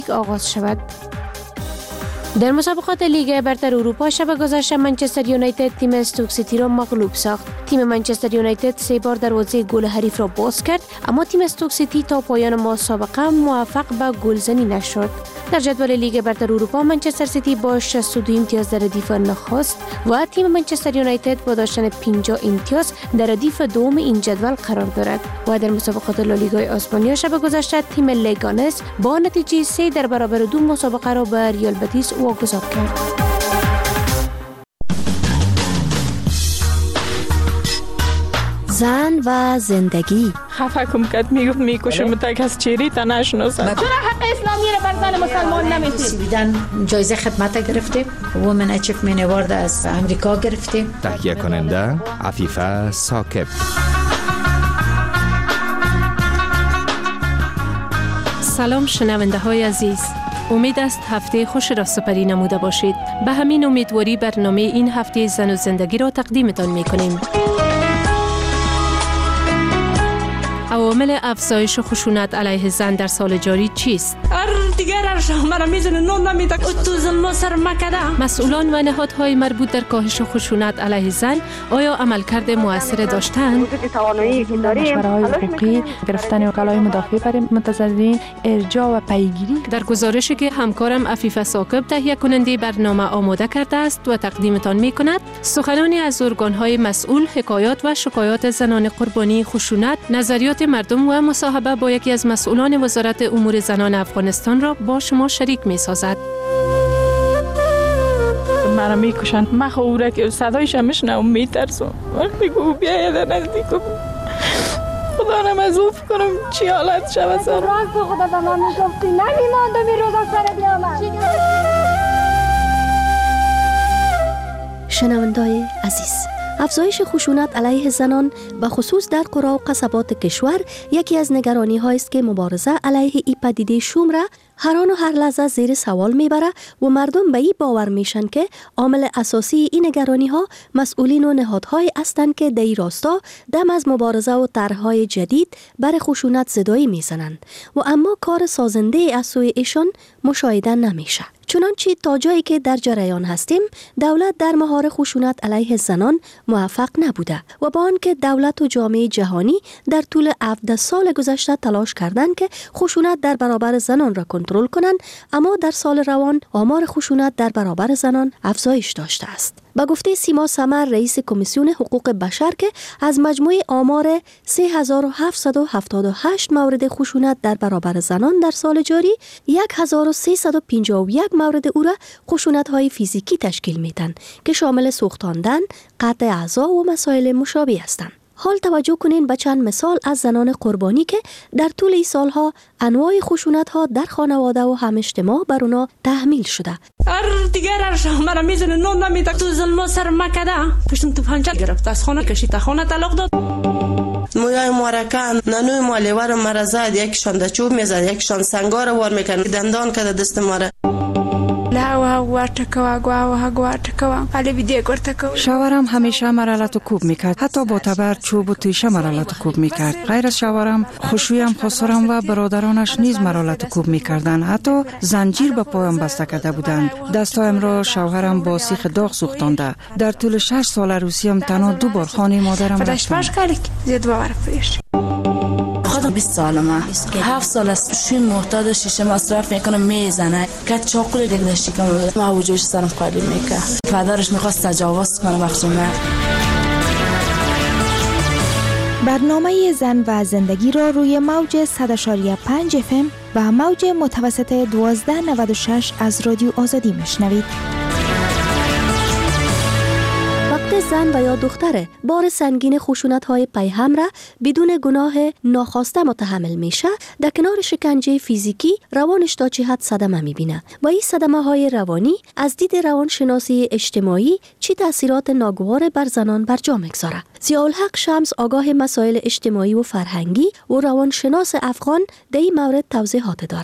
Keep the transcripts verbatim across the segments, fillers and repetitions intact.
آغاز شود. در مسابقات لیگ برتر اروپا شب گذشته منچستر یونایتد تیم استوک سیتی را مغلوب ساخت. تیم منچستر یونایتد سه بار دروازه گل حریف را باز کرد، اما تیم استوک سیتی تا پایان مسابقه موفق به گلزنی نشد. در جدول لیگ برتر اروپا منچستر سیتی با شصت و دو امتیاز در ردیف نخست و تیم منچستر یونایتد با داشتن پنجاه امتیاز در ردیف دوم این جدول قرار دارد. و در مسابقات لالیگای اسپانیا شب گذشته تیم لگانس با نتیجه سه در برابر دو مسابقه را به ریال بتیس واگذار کرد. زن و زندگی. خفه کم کد میگفت میکشم تک از چیری تا نشناسم. چرا حق اسلامی را بر زن مسلمان نمیتید؟ سویدن جایزه خدمت گرفتیم، وومن اچیومنت اوارد از امریکا گرفتیم. تهیه کننده عفیفه ثاقب. سلام شنونده های عزیز، امید است هفته خوش را سپری نموده باشید. به همین امیدواری برنامه این هفته زن و زندگی را تقدیمتان می کنیم. عوامل افزایش خشونت علیه زن در سال جاری چیست؟ هر دیگر مرا میزنه نون نمیده تو ظلم سر مکده. مسئولان و نهادهای مربوط در کاهش خشونت علیه زن آیا عملکرد موثر داشتند؟ توانایی که داریم مشوره‌های حقوقی، گرفتن وکلای مدافع برای متضررین، ارجاع و پیگیری. در گزارشی که همکارم عفیفه ثاقب تهیه کننده برنامه آماده کرده است و تقدیمتان می‌کند، سخنانی از ارگان‌های مسئول، حکایات و شکایات زنان قربانی خشونت، نظریات مردم و مصاحبه با یکی از مسئولان وزارت امور زنان افغانستان را با شما شریک می‌سازد. مرا میکشن، من خوره که صدایش هم میشنم میترسم. وقتی که او بیاید نزدیکم خدا نمازوف کنم چی حالت شود سر. راست خدا به من میگفتی نمیماندم این روزا سر بیامد. شنوندای عزیز، افزایش خشونت علیه زنان به خصوص در قرى و قصبات کشور یکی از نگرانی هایی است که مبارزه علیه این پدیده شوم را هر آن و هر لحظه زیر سوال میبره و مردم به این باور میشن که عامل اساسی این نگرانی ها مسئولین و نهادهای هستند که در این راستا دم از مبارزه و طرحهای جدید بر خشونت زدایی میزنند و اما کار سازنده از سوی ایشان مشاهده نمیشه. چنانچه تا جایی که در جریان هستیم دولت در مهار خشونت علیه زنان موفق نبوده و با آنکه دولت و جامعه جهانی در طول هفده سال گذشته تلاش کردند که خشونت در برابر زنان را کنترل کنند، اما در سال روان آمار خشونت در برابر زنان افزایش داشته است. با گفته سیما سمر رئیس کمیسیون حقوق بشر که از مجموع آمار سه هزار و هفتصد و هفتاد و هشت مورد خشونت در برابر زنان در سال جاری یک هزار و سیصد و پنجاه و یک مورد او را خشونت‌های فیزیکی تشکیل میدن که شامل سوختاندن، قطع اعضا و مسائل مشابه هستند. حال توجه کنین به چند مثال از زنان قربانی که در طول این سالها انواع خشونت‌ها در خانواده و هم اجتماع بر اونا تحمیل شده. هر دیگر مرا میزنه نون نمیده تو ظلم سر مکده. پشتم تو پنجه گرفت از خانه کشید تا خانه طلاق داد. مویای مارکان نانوی مالیوار مرزاد یکشان د چوب میزد یکشان سنگار وار میکن دندان کده دست ماره. شوهرم همیشه مرا لط و کوب میکرد، حتی با تبر، چوب و تیشه مرا لط و کوب میکرد. غیر از شوهرم خوشویم خسرم و برادرانش نیز مرا لط و کوب میکردند، حتی زنجیر به پایم بسته کرده بودند. دستایم را شوهرم با سیخ داغ سوختانده. در طول شش سال عروسیم تنها دو بار خانه مادرم رفتم. خودم بیست سالمه، هفت سال است شوی محتاج شیشه مصرف میکنم میزنه که چاقوی دیگه داشتی که ما وجودش سرم خالی میکنه. پدرش میخواست تجاوز کنه مخصومه. برنامه زن و زندگی را روی موج صد و پنج اف ام و موج متوسط دوازده نود و شش از رادیو آزادی میشنوید. زن و یا دختره بار سنگین خشونت‌های پیهم را بدون گناه ناخواسته متحمل میشه، در کنار شکنجه فیزیکی روانش تا چه حد صدمه میبینه و این صدمه‌های روانی از دید روانشناسی اجتماعی چه تاثیرات ناگوار بر زنان بر جا میگذاره. ضیاءالحق شمس آگاه مسائل اجتماعی و فرهنگی و روانشناس افغان در این مورد توضیحات داره.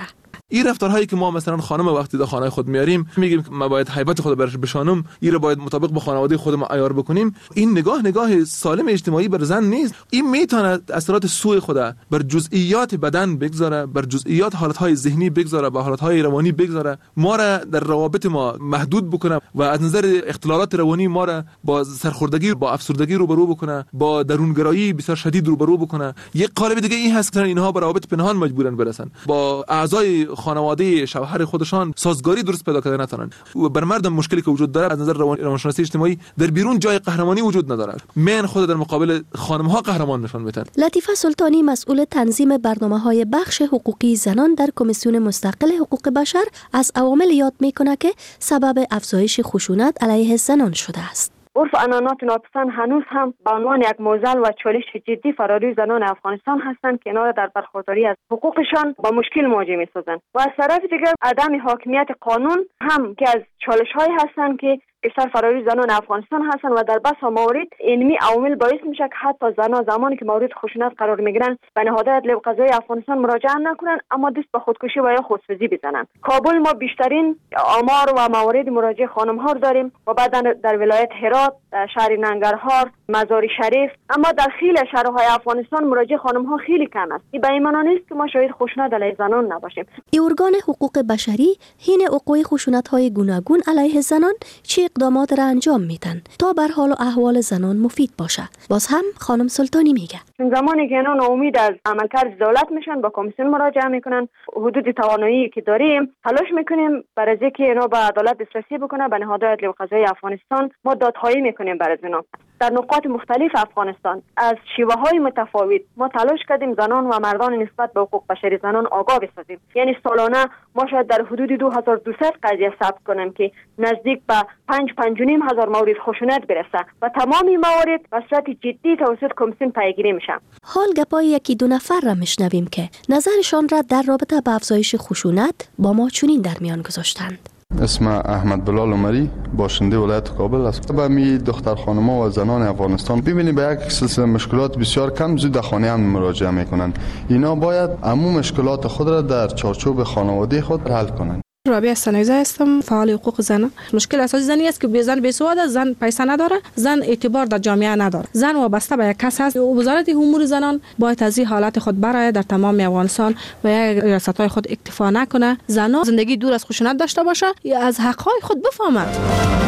این رفتارهایی که ما مثلا خانم وقتی در خانه خود میاریم میگیم ما باید هیبت خود برش بشانم، این رو باید مطابق با خانواده خودمون عیار بکنیم، این نگاه نگاه سالم اجتماعی بر زن نیست. این میتونه اثرات سوء خود بر جزئیات بدن بگذاره، بر جزئیات حالتهای ذهنی بگذاره، با حالتهای روانی بگذاره، ما را در روابط ما محدود بکنه و از نظر اختلالات روانی ما را با سرخوردگی، با افسردگی روبرو بکنه، با درونگرایی بسیار شدید روبرو بکنه. یک قالب دیگه این هست که اینها به روابط پنهان مجبورن برسن، با اعضای خانواده شوهر خودشان سازگاری درست پیدا کردن نتونن. و بر مردم مشکلی که وجود داره از نظر روان روانشناسی اجتماعی در بیرون جای قهرمانی وجود نداره. من خود در مقابل خانم ها قهرمان نشان میدن. لطیفه سلطانی مسئول تنظیم برنامه‌های بخش حقوقی زنان در کمیسیون مستقل حقوق بشر از عوامل یاد میکنه که سبب افزایش خشونت علیه زنان شده است. عرف عنعنات ناپسند هنوز هم به عنوان یک معضل و چالش جدی فراروی زنان افغانستان هستند که اینا در برخورداری از حقوقشان با مشکل مواجه می‌سازند و از طرف دیگر عدم حاکمیت قانون هم که از چالش‌هایی هستند که بیشتر فراروی زنان افغانستان هستند و در بسا موارد اینمی عوامل باعث میشه که حتی زنان زمانی که مورد خشونت قرار میگیرن به نهادهای عدلیه و قضایی افغانستان مراجعه نکنن اما دست به خودکشی و یا خودسوزی بزنن. کابل ما بیشترین آمار و موارد مراجعه خانم ها داریم و بعد در ولایت هرات، شهر ننگرهار، مزار شریف، اما در خیلی شهرهای افغانستان مراجعه خانم ها خیلی کم است. این به این معنی نیست که ما شاهد خشونت علیه زنان نباشیم. ارگان حقوق بشری حین وقوع خشونت های گوناگون علیه زنان چه اقدامات را انجام میدن تا بر حال و احوال زنان مفید باشه؟ باز هم خانم سلطانی میگه زمانی که اینا ناامید از عملکرد دولت میشن با کمیسیون مراجعه میکنن، حدود توانایی که داریم تلاش میکنیم برای اینکه اینا به عدالت دسترسی بکنه به نهادهای عدلیه و قضایی افغانستان. ما دادخواهی میکنیم برای اینا در نقاط مختلف افغانستان از شیوه های متفاوت. ما تلاش کردیم زنان و مردان نسبت به حقوق بشری زنان آگاه بسازیم. یعنی سالانه ما شاید در حدود دو هزار و دویست قضیه ثبت کنیم که نزدیک به پنج پنج و نیم هزار مورد خشونت برسه و تمامی موارد به صورت جدی توسط کمیسیون پیگیری میشه. حال گپای یکی دو نفر را میشنویم که نظرشان را در رابطه با افزایش خشونت با ما چنین در میان گذاشتند. اسم احمد بلال عمری، باشنده ولایت کابل است. با می دختر خانم‌ها و زنان افغانستان ببینید به یک سلسله مشکلات بسیار کم زود خانه هم مراجعه میکنند. اینا باید عموم مشکلات خود را در چارچوب خانواده خود حل کنند. رابعه سنایزه هستم، فعال حقوق زن. مشکل اساسی زنی است که به زن بیسواد است، زن پیسه نداره، زن اعتبار در جامعه نداره، زن وابسته به یک کس است. وزارت امور زنان باید از این حالت خود برای در تمام افغانستان و یا ریاست‌های خود اکتفا نکنه. زنان زندگی دور از خشونت داشته باشه یا از حق‌های خود بفهمند.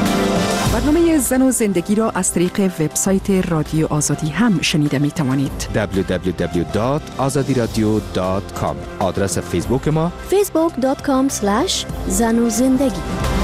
برنامه زن و زندگی را از طریق وبسایت رادیو آزادی هم شنیده می توانید. دبلیو دبلیو دبلیو دات آزادی رادیو دات کام. آدرس فیسبوک ما فیسبوک دات کام اسلش زن و زندگی.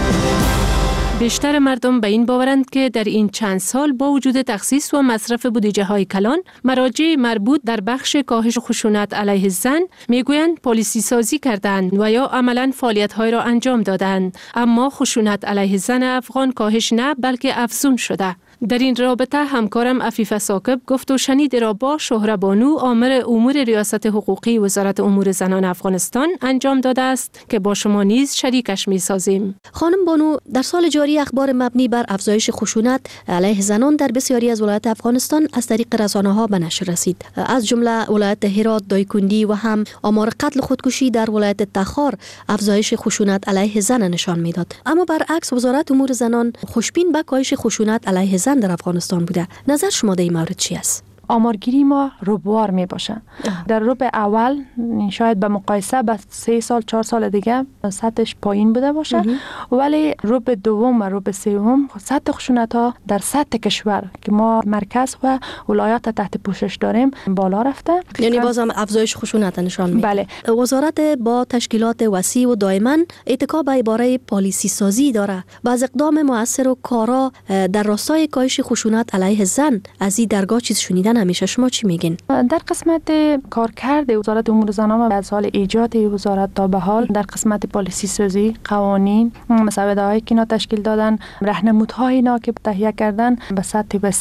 بیشتر مردم به این باورند که در این چند سال با وجود تخصیص و مصرف بودجه های کلان، مراجع مربوط در بخش کاهش خشونت علیه زن میگویند پالیسی سازی کردند و یا عملاً فعالیت های را انجام دادند، اما خشونت علیه زن افغان کاهش نه بلکه افزون شده. در این رابطه همکارم عفیفه ثاقب گفت و شنید را با شهره بانو آمر امور ریاست حقوقی وزارت امور زنان افغانستان انجام داده است که با شما نیز شریکش می سازیم. خانم بانو، در سال جاری اخبار مبنی بر افزایش خشونت علیه زنان در بسیاری از ولایات افغانستان از طریق رسانه‌ها به نشر رسید. از جمله ولایت هرات، دایکندی و هم آمار قتل خودکشی در ولایت تخار افزایش خشونت علیه زن نشان میداد. اما برعکس وزارت امور زنان خوشبین به کاهش خشونت علیه زن در افغانستان بوده. نظر شما در این مورد چی است؟ آمارگیری ما ربوار می باشه. در ربع اول شاید به مقایسه با سه سال چهار سال دیگه سطحش پایین بوده باشه، ولی ربع دوم و ربع سوم سطح خشونت ها در سطح کشور که ما مرکز و ولایات تحت پوشش داریم بالا رفته. یعنی بازم افزایش خشونت نشان میده. بله. وزارت با تشکیلات وسیع و دائما اتکا به عباره پالیسی سازی داره. باز اقدام مؤثر و کارا در راستای کاهش خشونت علیه زن از این درگاه چیز شنیدن همیشه. شما چی میگین؟ در قسمت کارکرد وزارت امور زنان از سال ایجاد وزارت تا به حال در قسمت پالیسی سازی، قوانین، مسوده‌هایی که اینا تشکیل دادن، راهنمودهای اینا که تهیه کردن به سطح وسیع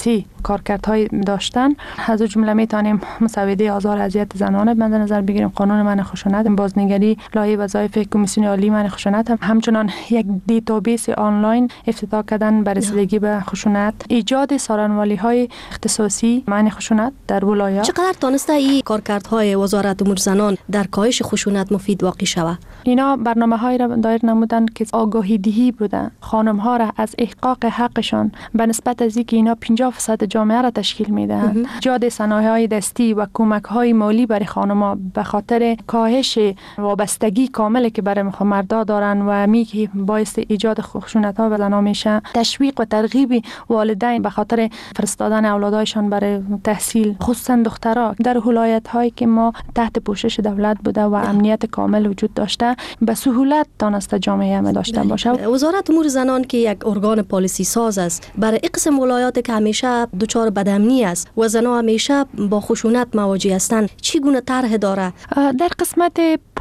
کارکردهای داشتن. از او جمله میتونیم مسوده آزار اذیت زنانه مد نظر بگیریم، قانون منع خشونت، بازنگری، لایحه وظایف کمیسیون عالی منع خشونت، هم همچنان یک دیتابیس آنلاین افتتاح کردن بر رسیدگی به خشونت، ایجاد سارنوالی های اختصاصی منع خشونت در ولایت. چقدر تانسته این کارکردهای وزارت امور زنان در کاهش خشونت مفید واقع شود؟ اینا برنامه‌هایی را دایر نمودن که آگاهی دهی بودن خانم ها را از احقاق حقشان به نسبت از اینکه اینا پنجاه درصد جامعه را تشکیل میدهند. ایجاد صنایع‌های دستی و کمک‌های مالی برای خانم‌ها به خاطر کاهش وابستگی کاملی که برای مردا دارن و میگه باعث ایجاد خشونت‌ها به زن‌ها میشه. تشویق و ترغیب والدین به خاطر فرستادن اولادایشان برای تحصیل، خصوصا دخترها در ولایت‌هایی که ما تحت پوشش دولت بوده و امنیت کامل وجود داشته، به سهولت تانسته جامعه همه داشته باشه. وزارت امور زنان که یک ارگان پالیسی ساز است، برای قسم ولایات که همیشه دچار بدامنی است و زنها همیشه با خشونت مواجه هستند، چگونه طرح داره؟ در قسمت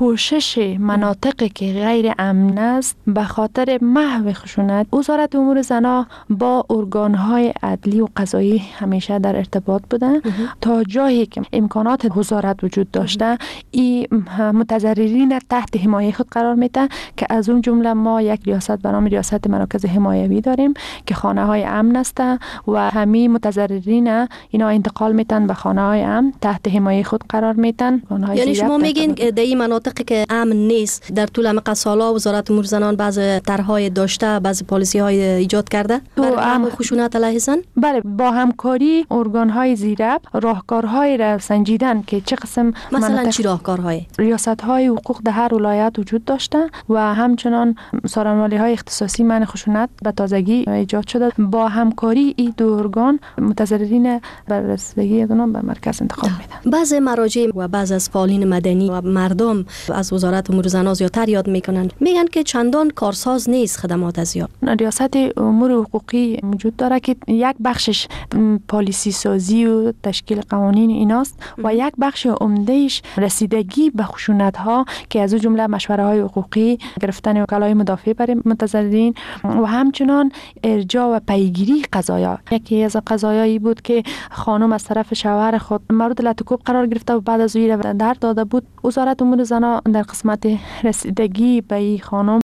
پوشش مناطقی که غیر امن است به خاطر محو خشونت، وزارت امور زنان با ارگان‌های عدلی و قضایی همیشه در ارتباط بوده. تا جایی که امکانات وزارت وجود داشته، این متضررین تحت حمایه خود قرار میده که از اون جمله ما یک ریاست به نام ریاست مراکز حمایوی داریم که خانه های امن است و همه متضررین اینا انتقال میتن به خانه های امن، تحت حمایه خود قرار میتن. یعنی شما میگین در این مناطقی که امن نیست در طول همه سالا وزارت امور زنان بعض طرح‌های داشته، بعض پالیسی‌های ایجاد کرده برای ام خشونت علیه زن؟ بله، با همکاری ارگان‌های زیرب راهکارهای را سنجیدن که چه قسم مثلا چی راهکارهای؟ ریاست‌های حقوق در هر ولایت وجود داشته و همچنان سارنوالی‌های اختصاصی منع خشونت به تازگی ایجاد شده. با همکاری این دو ارگان متضررین بر رسیدگی اونها به مرکز انتقال میدن. بعض مراجع و بعض از فعالین مدنی و مردم از وزارت امور زنان زیادتر یاد میکنن، میگن که چندان کارساز نیست خدمات از یاد. ریاست امور حقوقی وجود داره که یک بخشش پالیسی سازی و تشکیل قوانین ایناست و یک بخش عمدهش رسیدگی به خشونت ها که از جمله مشوره های حقوقی، گرفتن وکلای مدافع برای متضررین و همچنان ارجاع و پیگیری قضایا. یکی از قضایایی بود که خانم از طرف شوهر خود مورد لطکوب قرار گرفته و بعد از او در داده بود. وزارت امور زنان در قسمت رسیدگی به این خانم